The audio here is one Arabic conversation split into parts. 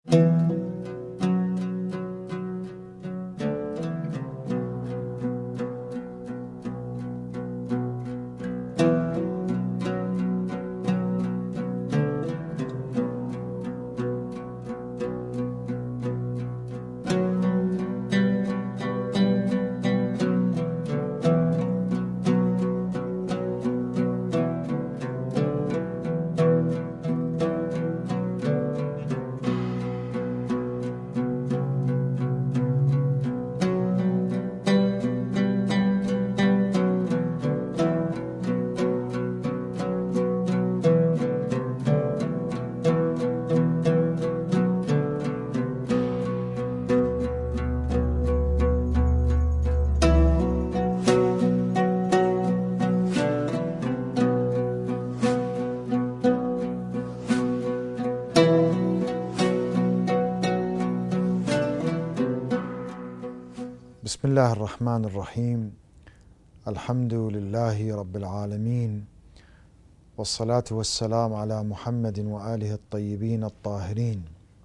بسم الله الرحمن الرحيم. الحمد لله رب العالمين، والصلاة والسلام على محمد وآله الطيبين الطاهرين.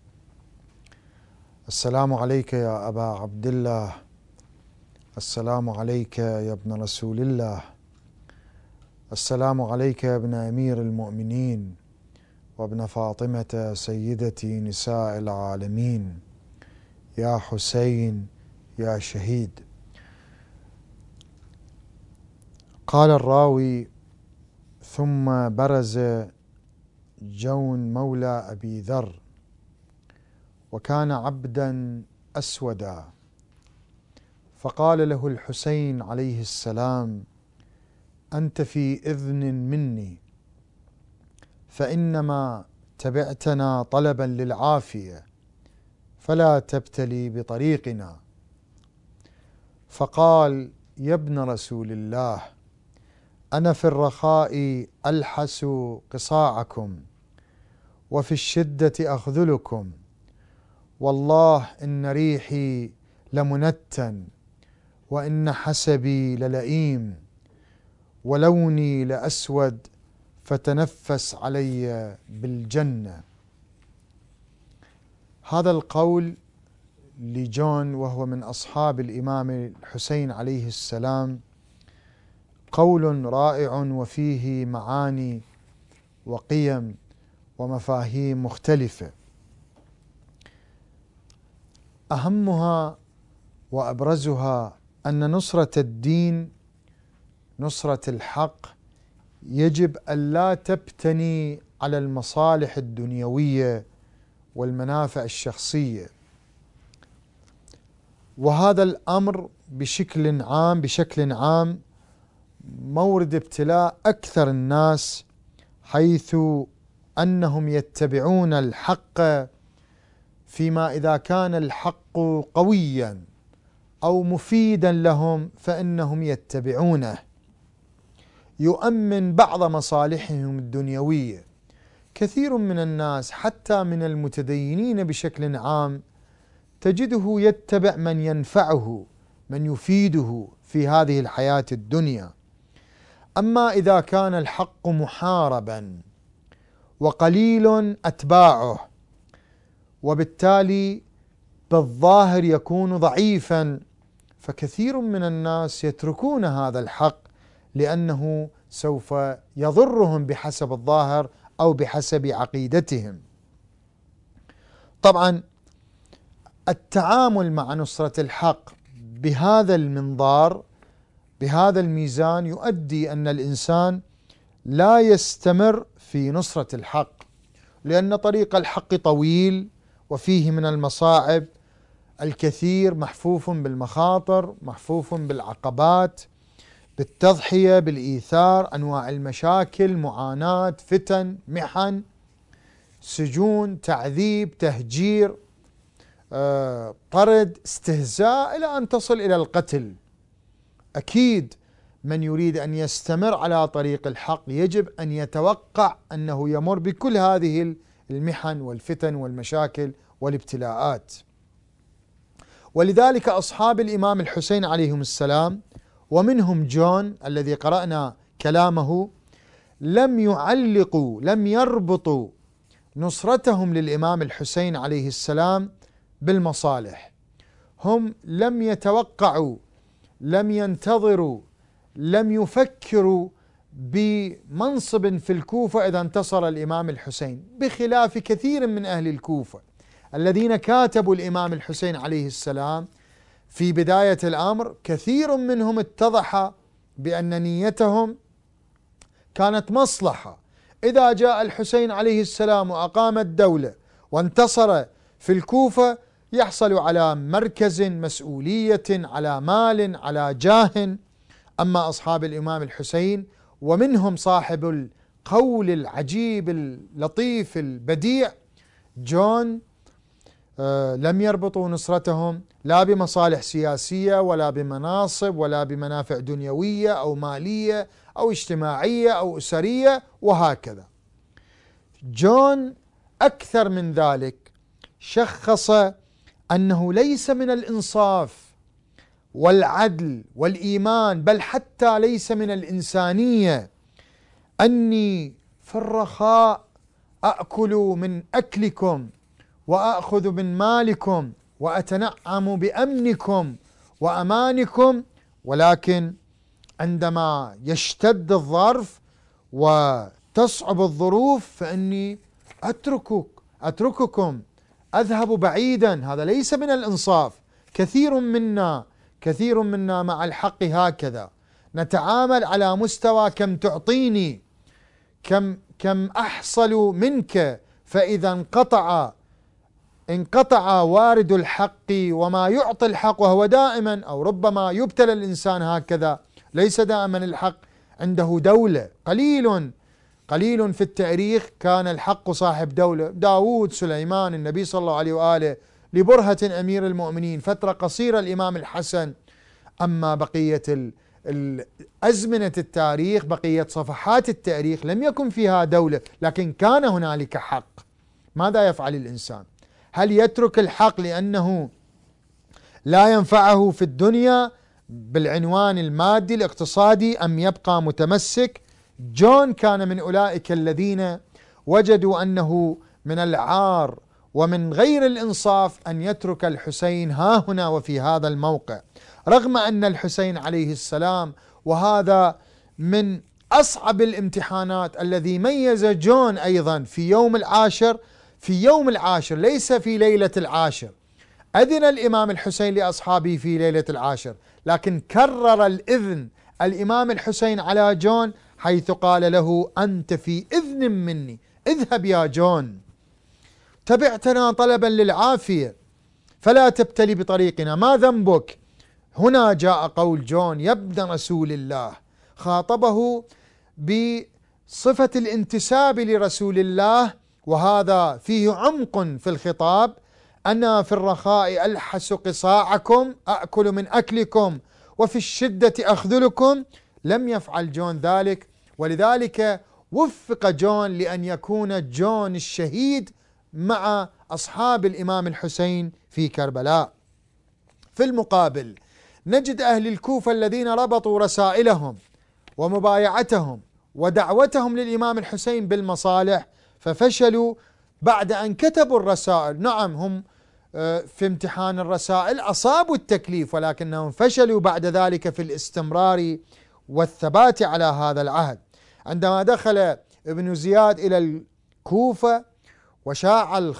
السلام عليك يا أبا عبد الله، السلام عليك يا ابن رسول الله، السلام عليك يا ابن أمير المؤمنين وابن فاطمة سيدة نساء العالمين، يا حسين يا شهيد. قال الراوي: ثم برز جون مولى أبي ذر، وكان عبدا أسودا، فقال له الحسين عليه السلام: أنت في إذن مني، فإنما تبعتنا طلبا للعافية، فلا تبتلي بطريقنا. فقال: يا ابن رسول الله، أنا في الرخاء ألحس قصاعكم، وفي الشدة أخذلكم، والله إن ريحي لمنتن، وإن حسبي للئيم، ولوني لأسود، فتنفس علي بالجنة. هذا القول لجون وهو من أصحاب الإمام الحسين عليه السلام قول رائع، وفيه معاني وقيم ومفاهيم مختلفة، أهمها وأبرزها أن نصرة الدين، نصرة الحق، يجب ألا تبتني على المصالح الدنيوية والمنافع الشخصية. وهذا الأمر بشكل عام مورد ابتلاء أكثر الناس، حيث أنهم يتبعون الحق فيما إذا كان الحق قويا أو مفيدا لهم فإنهم يتبعونه، يؤمن بعض مصالحهم الدنيوية. كثير من الناس حتى من المتدينين بشكل عام تجده يتبع من ينفعه، من يفيده في هذه الحياة الدنيا. أما إذا كان الحق محاربا وقليل أتباعه، وبالتالي بالظاهر يكون ضعيفا، فكثير من الناس يتركون هذا الحق لأنه سوف يضرهم بحسب الظاهر أو بحسب عقيدتهم. طبعا التعامل مع نصرة الحق بهذا المنظار، بهذا الميزان، يؤدي أن الإنسان لا يستمر في نصرة الحق، لأن طريق الحق طويل وفيه من المصاعب الكثير، محفوف بالمخاطر، محفوف بالعقبات، بالتضحية، بالإيثار، أنواع المشاكل، معاناة، فتن، محن، سجون، تعذيب، تهجير، طرد، استهزاء، إلى أن تصل إلى القتل. أكيد من يريد أن يستمر على طريق الحق يجب أن يتوقع أنه يمر بكل هذه المحن والفتن والمشاكل والابتلاءات. ولذلك أصحاب الإمام الحسين عليهم السلام، ومنهم جون الذي قرأنا كلامه، لم يعلقوا، لم يربطوا نصرتهم للإمام الحسين عليه السلام بالمصالح. هم لم يتوقعوا، لم ينتظروا، لم يفكروا بمنصب في الكوفة إذا انتصر الإمام الحسين، بخلاف كثير من أهل الكوفة الذين كاتبوا الإمام الحسين عليه السلام في بداية الأمر. كثير منهم اتضح بأن نيتهم كانت مصلحة. إذا جاء الحسين عليه السلام وأقام الدولة وانتصر في الكوفة يحصل على مركز، مسؤولية، على مال، على جاه. أما أصحاب الإمام الحسين ومنهم صاحب القول العجيب اللطيف البديع جون، لم يربطوا نصرتهم لا بمصالح سياسية ولا بمناصب ولا بمنافع دنيوية أو مالية أو اجتماعية أو أسرية وهكذا. جون أكثر من ذلك شخص أنه ليس من الإنصاف والعدل والإيمان، بل حتى ليس من الإنسانية، أني في الرخاء أأكل من أكلكم وأخذ من مالكم وأتنعم بأمنكم وأمانكم، ولكن عندما يشتد الظرف وتصعب الظروف فإني أترككم أذهب بعيدا. هذا ليس من الإنصاف. كثير منا مع الحق هكذا نتعامل على مستوى كم تعطيني، كم أحصل منك، فإذا انقطع وارد الحق وما يعطي الحق، وهو دائما أو ربما يبتلى الإنسان هكذا، ليس دائما الحق عنده دولة. قليل في التاريخ كان الحق صاحب دولة. داود، سليمان، النبي صلى الله عليه وآله، لبرهة أمير المؤمنين، فترة قصيرة الإمام الحسن. أما بقية أزمنة التاريخ، بقية صفحات التاريخ لم يكن فيها دولة، لكن كان هنالك حق. ماذا يفعل الإنسان؟ هل يترك الحق لأنه لا ينفعه في الدنيا بالعنوان المادي الاقتصادي، أم يبقى متمسك؟ جون كان من أولئك الذين وجدوا أنه من العار ومن غير الإنصاف أن يترك الحسين ها هنا وفي هذا الموقع، رغم أن الحسين عليه السلام، وهذا من أصعب الامتحانات الذي ميز جون أيضا في يوم العاشر ليس في ليلة العاشر. أذن الإمام الحسين لأصحابه في ليلة العاشر، لكن كرر الإذن الإمام الحسين على جون، حيث قال له: أنت في إذن مني، اذهب يا جون، تبعتنا طلبا للعافية فلا تبتلي بطريقنا، ما ذنبك؟ هنا جاء قول جون: يا ابن رسول الله، خاطبه بصفة الانتساب لرسول الله، وهذا فيه عمق في الخطاب. أنا في الرخاء ألحس قصاعكم، أأكل من أكلكم، وفي الشدة أخذلكم. لم يفعل جون ذلك، ولذلك وفق جون لأن يكون جون الشهيد مع أصحاب الإمام الحسين في كربلاء. في المقابل نجد أهل الكوفة الذين ربطوا رسائلهم ومبايعتهم ودعوتهم للإمام الحسين بالمصالح، ففشلوا بعد أن كتبوا الرسائل. نعم، هم في امتحان الرسائل أصابوا التكليف، ولكنهم فشلوا بعد ذلك في الاستمرار والثبات على هذا العهد. عندما دخل ابن زياد إلى الكوفة وشاع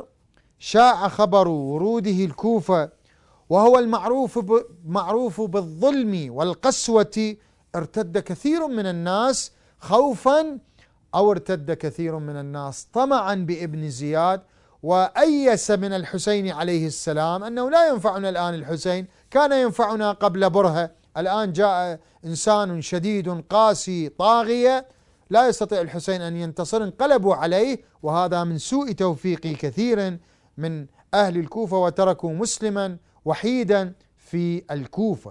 خبر وروده الكوفة، وهو المعروف بالظلم والقسوة، ارتد كثير من الناس خوفا، أو ارتد كثير من الناس طمعا بابن زياد، وأيس من الحسين عليه السلام أنه لا ينفعنا الآن الحسين، كان ينفعنا قبل برهة، الآن جاء إنسان شديد قاسي طاغية لا يستطيع الحسين أن ينتصر، انقلبوا عليه. وهذا من سوء توفيق كثير من أهل الكوفة، وتركوا مسلما وحيدا في الكوفة.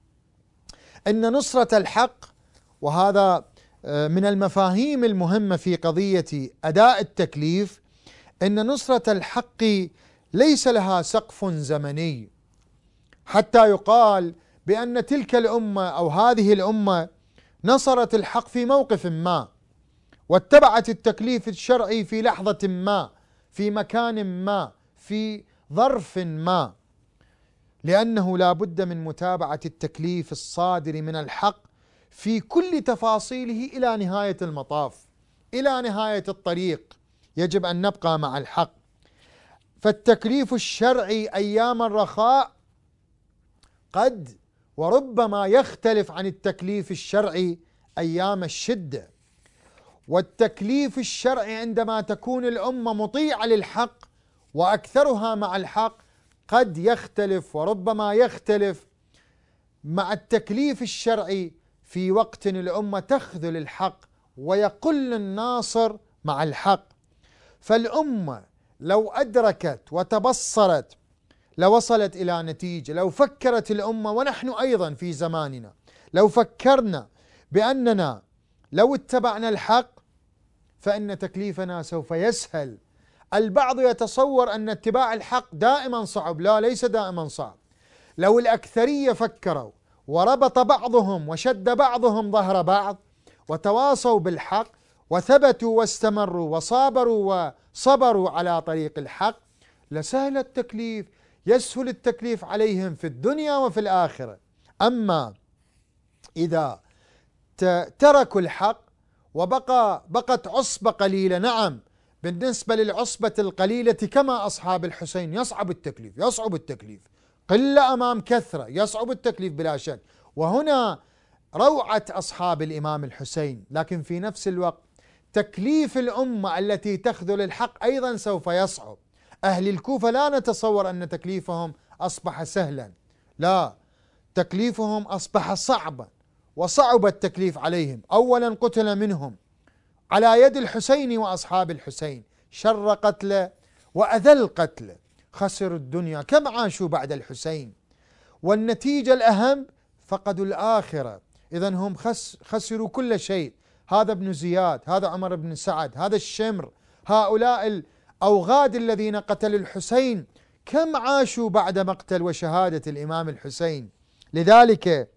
إن نصرة الحق، وهذا من المفاهيم المهمة في قضية أداء التكليف، إن نصرة الحق ليس لها سقف زمني حتى يقال بأن تلك الأمة أو هذه الأمة نصرت الحق في موقف ما، واتبعت التكليف الشرعي في لحظة ما، في مكان ما، في ظرف ما، لأنه لا بد من متابعة التكليف الصادر من الحق في كل تفاصيله إلى نهاية المطاف، إلى نهاية الطريق يجب أن نبقى مع الحق. فالتكليف الشرعي أيام الرخاء قد وربما يختلف عن التكليف الشرعي أيام الشدة، والتكليف الشرعي عندما تكون الأمة مطيعة للحق وأكثرها مع الحق قد يختلف وربما يختلف مع التكليف الشرعي في وقت الأمة تخذل الحق ويقل الناصر مع الحق. فالأمة لو أدركت وتبصرت لوصلت إلى نتيجة. لو فكرت الأمة ونحن أيضا في زماننا لو فكرنا بأننا لو اتبعنا الحق فإن تكليفنا سوف يسهل. البعض يتصور أن اتباع الحق دائما صعب، لا، ليس دائما صعب. لو الأكثرية فكروا وربط بعضهم وشد بعضهم ظهر بعض وتواصوا بالحق وثبتوا واستمروا وصابروا وصبروا على طريق الحق لسهل التكليف، يسهل التكليف عليهم في الدنيا وفي الآخرة. أما إذا تركوا الحق وبقت عصبة قليلة، نعم بالنسبة للعصبة القليلة كما أصحاب الحسين يصعب التكليف، قلة أمام كثرة يصعب التكليف بلا شك، وهنا روعة أصحاب الإمام الحسين. لكن في نفس الوقت تكليف الأمة التي تخذل الحق أيضا سوف يصعب. أهل الكوفة لا نتصور أن تكليفهم أصبح سهلا، لا، تكليفهم أصبح صعبا وصعب التكليف عليهم. أولا قتل منهم على يد الحسين وأصحاب الحسين شر قتله وأذل قتله، خسروا الدنيا، كم عاشوا بعد الحسين، والنتيجة الأهم فقدوا الآخرة. إذن هم خسروا كل شيء. هذا ابن زياد، هذا عمر بن سعد، هذا الشمر، هؤلاء الأوغاد الذين قتلوا الحسين كم عاشوا بعد مقتل وشهادة الإمام الحسين. لذلك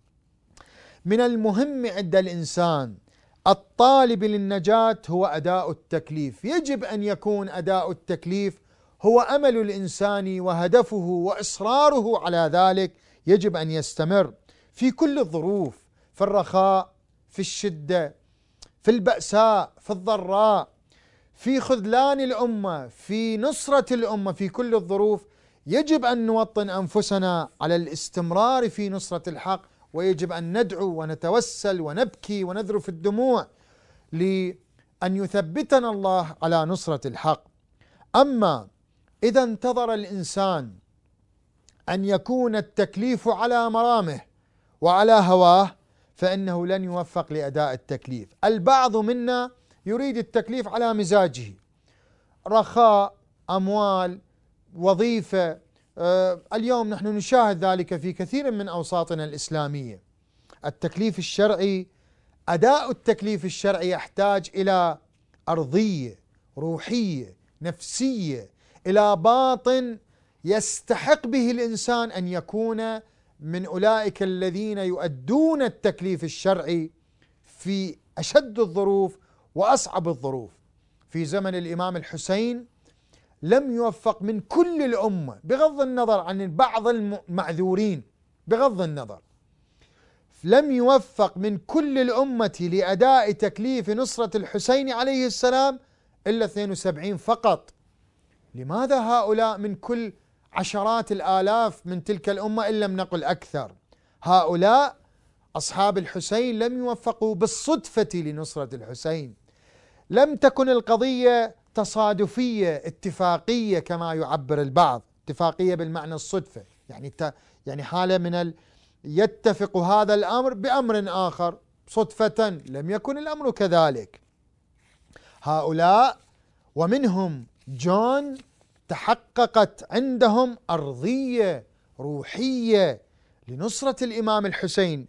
من المهم عند الإنسان الطالب للنجاة هو أداء التكليف. يجب أن يكون أداء التكليف هو أمل الإنسان وهدفه وإصراره على ذلك، يجب أن يستمر في كل الظروف، في الرخاء، في الشدة، في البأساء، في الضراء، في خذلان الأمة، في نصرة الأمة، في كل الظروف يجب أن نوطن أنفسنا على الاستمرار في نصرة الحق، ويجب أن ندعو ونتوسل ونبكي ونذرف الدموع لأن يثبتنا الله على نصرة الحق. أما إذا انتظر الإنسان أن يكون التكليف على مرامه وعلى هواه فإنه لن يوفق لأداء التكليف. البعض منا يريد التكليف على مزاجه، رخاء، أموال، وظيفة. اليوم نحن نشاهد ذلك في كثير من أوساطنا الإسلامية. التكليف الشرعي، أداء التكليف الشرعي يحتاج إلى أرضية روحية نفسية، إلى باطن يستحق به الإنسان أن يكون من أولئك الذين يؤدون التكليف الشرعي في أشد الظروف وأصعب الظروف. في زمن الإمام الحسين لم يوفق من كل الأمة، بغض النظر عن بعض المعذورين، بغض النظر، لم يوفق من كل الأمة لأداء تكليف نصرة الحسين عليه السلام إلا 72 فقط. لماذا هؤلاء من كل عشرات الآلاف من تلك الأمة إن لم نقل أكثر؟ هؤلاء أصحاب الحسين لم يوفقوا بالصدفة لنصرة الحسين، لم تكن القضية تصادفية اتفاقية كما يعبر البعض، اتفاقية بالمعنى الصدفة، يعني حالة من يتفق هذا الأمر بأمر آخر صدفة، لم يكن الأمر كذلك. هؤلاء ومنهم جون تحققت عندهم أرضية روحية لنصرة الإمام الحسين،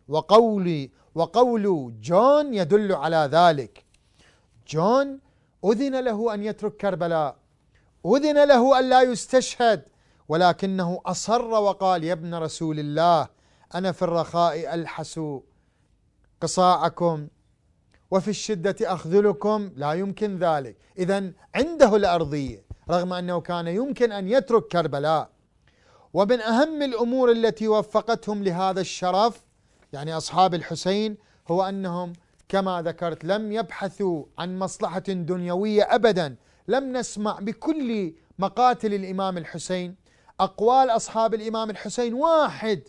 وقول جون يدل على ذلك. جون أذن له أن يترك كربلاء، أذن له أن لا يستشهد، ولكنه أصر وقال: يا ابن رسول الله، أنا في الرخاء ألحس قصاعكم وفي الشدة أخذلكم، لا يمكن ذلك. إذن عنده الأرضية، رغم أنه كان يمكن أن يترك كربلاء. ومن أهم الأمور التي وفقتهم لهذا الشرف، يعني أصحاب الحسين، هو أنهم كما ذكرت لم يبحثوا عن مصلحة دنيوية أبدا. لم نسمع بكل مقاتل الإمام الحسين أقوال أصحاب الإمام الحسين واحد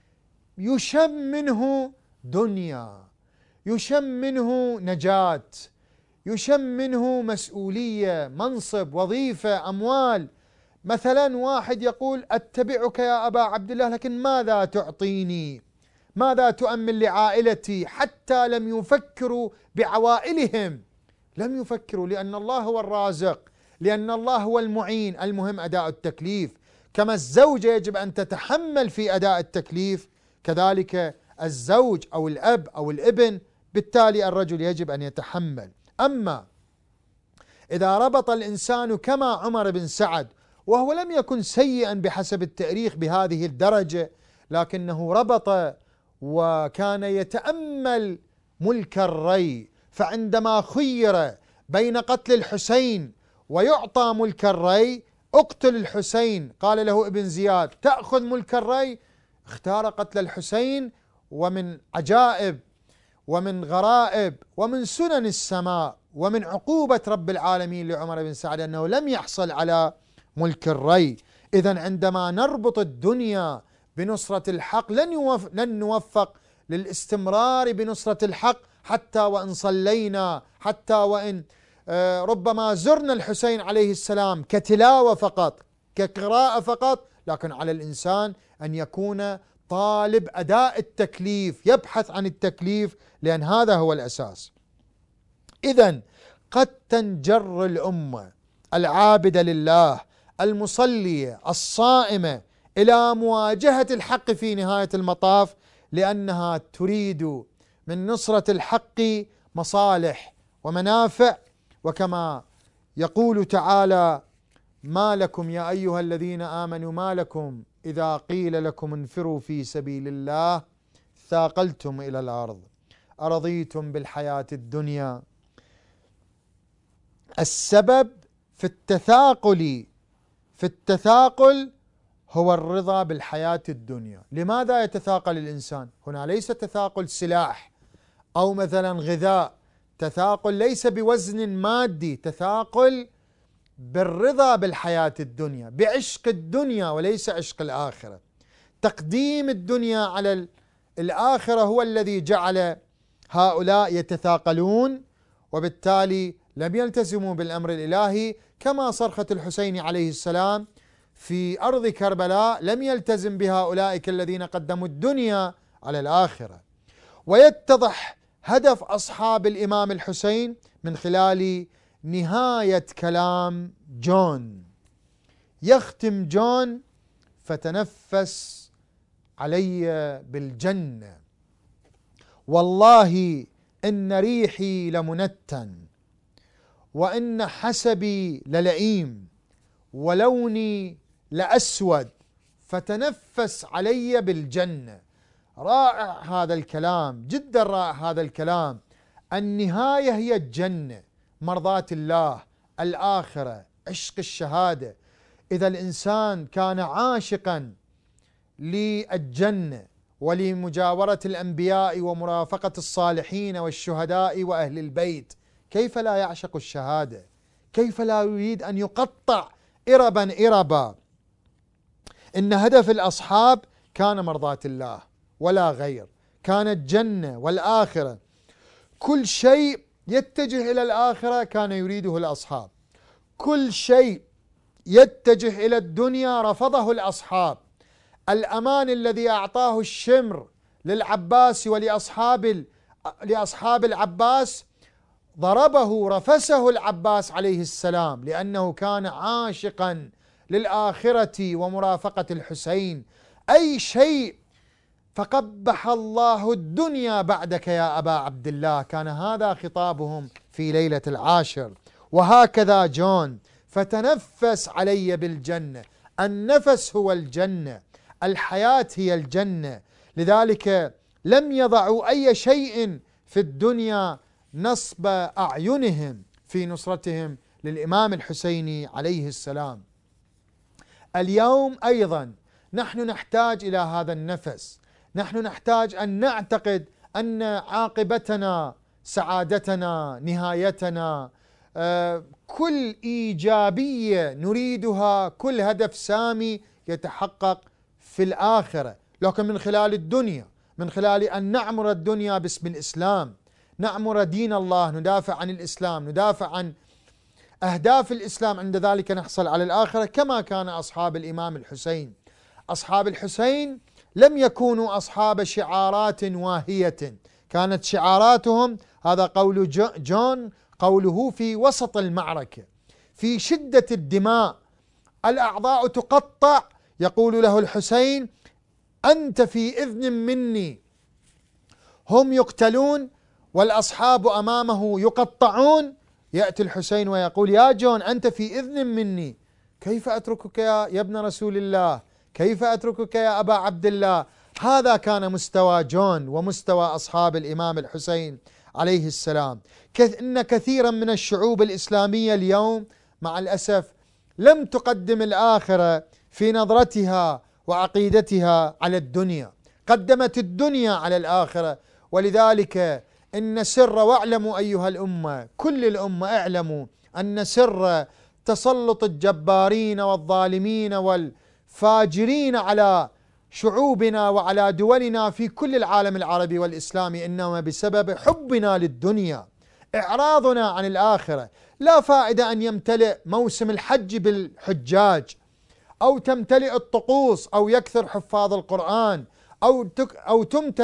يشم منه دنيا، يشم منه نجاة، يشم منه مسؤولية، منصب، وظيفة، أموال. مثلا واحد يقول أتبعك يا أبا عبد الله، لكن ماذا تعطيني؟ ماذا تؤمن لعائلتي؟ حتى لم يفكروا بعوائلهم، لم يفكروا، لأن الله هو الرازق، لأن الله هو المعين، المهم أداء التكليف. كما الزوجة يجب أن تتحمل في أداء التكليف، كذلك الزوج أو الأب أو الابن، بالتالي الرجل يجب أن يتحمل. أما إذا ربط الإنسان كما عمر بن سعد، وهو لم يكن سيئا بحسب التاريخ بهذه الدرجة، لكنه ربط وكان يتأمل ملك الري، فعندما خير بين قتل الحسين ويعطى ملك الري، اقتل الحسين، قال له ابن زياد تأخذ ملك الري، اختار قتل الحسين. ومن عجائب ومن غرائب ومن سنن السماء ومن عقوبة رب العالمين لعمر بن سعد أنه لم يحصل على ملك الري. إذن عندما نربط الدنيا بنصرة الحق لن نوفق للاستمرار بنصرة الحق، حتى وإن صلينا، حتى وإن ربما زرنا الحسين عليه السلام كتلاوة فقط، كقراءة فقط، لكن على الإنسان أن يكون طالب أداء التكليف، يبحث عن التكليف، لأن هذا هو الأساس. إذن قد تنجر الأمة العابدة لله المصلية الصائمة إلى مواجهة الحق في نهاية المطاف، لأنها تريد من نصرة الحق مصالح ومنافع. وكما يقول تعالى: ما لكم يا أيها الذين آمنوا ما لكم إذا قيل لكم انفروا في سبيل الله ثاقلتم إلى الأرض أرضيتم بالحياة الدنيا. السبب في التثاقل هو الرضا بالحياة الدنيا. لماذا يتثاقل الإنسان؟ هنا ليس تثاقل سلاح أو مثلا غذاء، تثاقل ليس بوزن مادي، تثاقل بالرضا بالحياة الدنيا، بعشق الدنيا وليس عشق الآخرة. تقديم الدنيا على الآخرة هو الذي جعل هؤلاء يتثاقلون، وبالتالي لم يلتزموا بالأمر الإلهي. كما صرخة الحسين عليه السلام في أرض كربلاء لم يلتزم بها أولئك الذين قدموا الدنيا على الآخرة. ويتضح هدف أصحاب الإمام الحسين من خلال نهاية كلام جون. يختم جون: فتنفس علي بالجنة، والله إن ريحي لمنتن، وإن حسبي للئيم، ولوني لأسود، فتنفس علي بالجنة. رائع هذا الكلام، جدا رائع هذا الكلام. النهاية هي الجنة، مرضاة الله، الآخرة، عشق الشهادة. إذا الإنسان كان عاشقا للجنة ولمجاورة الأنبياء ومرافقة الصالحين والشهداء وأهل البيت، كيف لا يعشق الشهادة؟ كيف لا يريد أن يقطع إربا إربا؟ إن هدف الأصحاب كان مرضاة الله ولا غير، كانت جنة والآخرة. كل شيء يتجه إلى الآخرة كان يريده الأصحاب، كل شيء يتجه إلى الدنيا رفضه الأصحاب. الأمان الذي أعطاه الشمر للعباس لأصحاب العباس ضربه، رفسه العباس عليه السلام، لأنه كان عاشقا للآخرة ومرافقة الحسين. أي شيء فقبح الله الدنيا بعدك يا أبا عبد الله، كان هذا خطابهم في ليلة العاشر. وهكذا جون: فتنفس علي بالجنة. النفس هو الجنة، الحياة هي الجنة. لذلك لم يضعوا أي شيء في الدنيا نصب أعينهم في نصرتهم للإمام الحسيني عليه السلام. اليوم أيضا نحن نحتاج إلى هذا النفس، نحن نحتاج أن نعتقد أن عاقبتنا، سعادتنا، نهايتنا، كل إيجابية نريدها، كل هدف سامي يتحقق في الآخرة، لكن من خلال الدنيا، من خلال أن نعمر الدنيا باسم الإسلام، نعمر دين الله، ندافع عن الإسلام، ندافع عن أهداف الإسلام، عند ذلك نحصل على الآخرة كما كان أصحاب الإمام الحسين. أصحاب الحسين لم يكونوا أصحاب شعارات واهية، كانت شعاراتهم، هذا قول جون، قوله في وسط المعركة في شدة الدماء، الأعضاء تقطع، يقول له الحسين: أنت في إذن مني. هم يقتلون والأصحاب أمامه يقطعون، يأتي الحسين ويقول: يا جون أنت في إذن مني، كيف أتركك يا ابن رسول الله، كيف أتركك يا أبا عبد الله. هذا كان مستوى جون ومستوى أصحاب الإمام الحسين عليه السلام. إن كثيرا من الشعوب الإسلامية اليوم مع الأسف لم تقدم الآخرة في نظرتها وعقيدتها على الدنيا، قدمت الدنيا على الآخرة. ولذلك إن سر، واعلموا أيها الأمة، كل الأمة اعلموا أن سر تسلط الجبارين والظالمين والفاجرين على شعوبنا وعلى دولنا في كل العالم العربي والإسلامي إنما بسبب حبنا للدنيا، إعراضنا عن الآخرة. لا فائدة أن يمتلئ موسم الحج بالحجاج، أو تمتلئ الطقوس، أو يكثر حفاظ القرآن، أو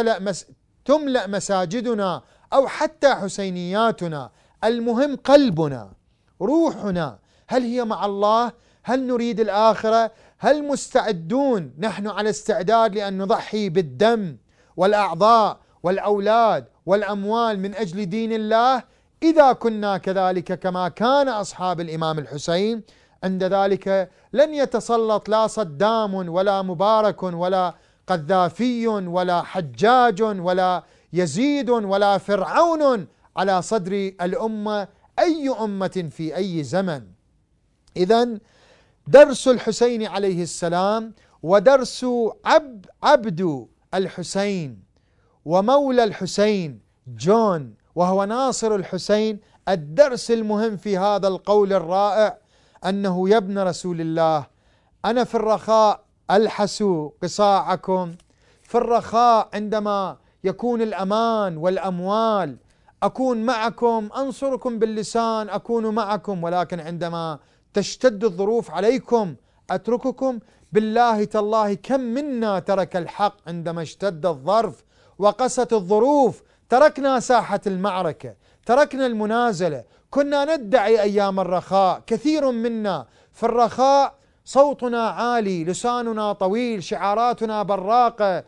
تملأ مساجدنا، أو حتى حسينياتنا. المهم قلبنا، روحنا، هل هي مع الله؟ هل نريد الآخرة؟ هل مستعدون؟ نحن على استعداد لأن نضحي بالدم والأعضاء والأولاد والأموال من أجل دين الله. إذا كنا كذلك كما كان أصحاب الإمام الحسين، عند ذلك لن يتسلط لا صدام ولا مبارك ولا قذافي ولا حجاج ولا يزيد ولا فرعون على صدر الأمة، أي أمة في أي زمن. إذن درس الحسين عليه السلام ودرس عبد الحسين ومولى الحسين جون، وهو ناصر الحسين، الدرس المهم في هذا القول الرائع أنه: يا ابن رسول الله، أنا في الرخاء ألحس قصاعكم، في الرخاء عندما يكون الأمان والأموال أكون معكم، أنصركم باللسان، أكون معكم، ولكن عندما تشتد الظروف عليكم أترككم. بالله تالله كم منا ترك الحق عندما اشتد الظرف وقست الظروف، تركنا ساحة المعركة، تركنا المنازلة. كنا ندعي أيام الرخاء، كثير منا في الرخاء صوتنا عالي، لساننا طويل، شعاراتنا براقة،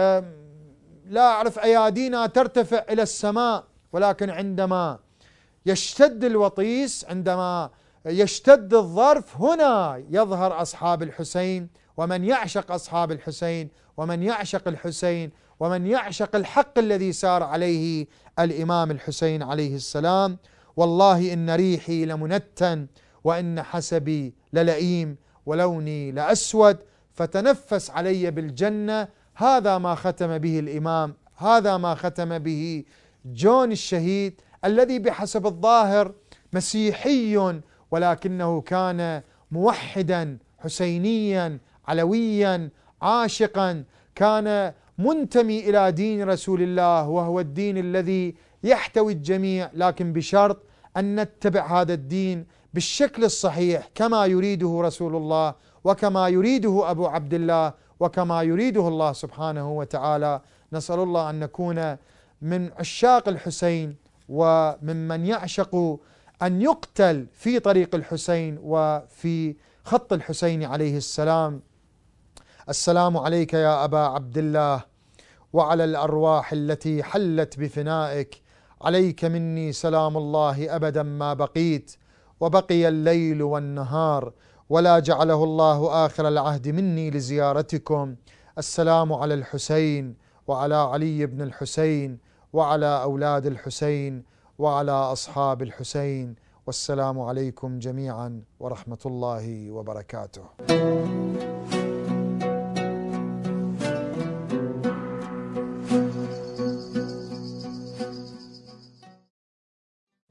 لا أعرف، أيادينا ترتفع إلى السماء. ولكن عندما يشتد الوطيس، عندما يشتد الظرف، هنا يظهر أصحاب الحسين، ومن يعشق أصحاب الحسين، ومن يعشق الحسين، ومن يعشق الحق الذي سار عليه الإمام الحسين عليه السلام. والله إن ريحي لمنتن، وإن حسبي للئيم، ولوني لأسود، فتنفس علي بالجنة. هذا ما ختم به الإمام، هذا ما ختم به جون الشهيد، الذي بحسب الظاهر مسيحي، ولكنه كان موحدا حسينيا علويا عاشقا، كان منتمي إلى دين رسول الله، وهو الدين الذي يحتوي الجميع، لكن بشرط أن نتبع هذا الدين بالشكل الصحيح كما يريده رسول الله، وكما يريده أبو عبد الله، وكما يريده الله سبحانه وتعالى. نسأل الله أن نكون من عشاق الحسين، وممن يعشق أن يقتل في طريق الحسين وفي خط الحسين عليه السلام. السلام عليك يا أبا عبد الله، وعلى الأرواح التي حلت بفنائك، عليك مني سلام الله أبدا ما بقيت، وبقي الليل والنهار، ولا جعله الله آخر العهد مني لزيارتكم. السلام على الحسين، وعلى علي بن الحسين، وعلى أولاد الحسين، وعلى أصحاب الحسين، والسلام عليكم جميعا ورحمة الله وبركاته.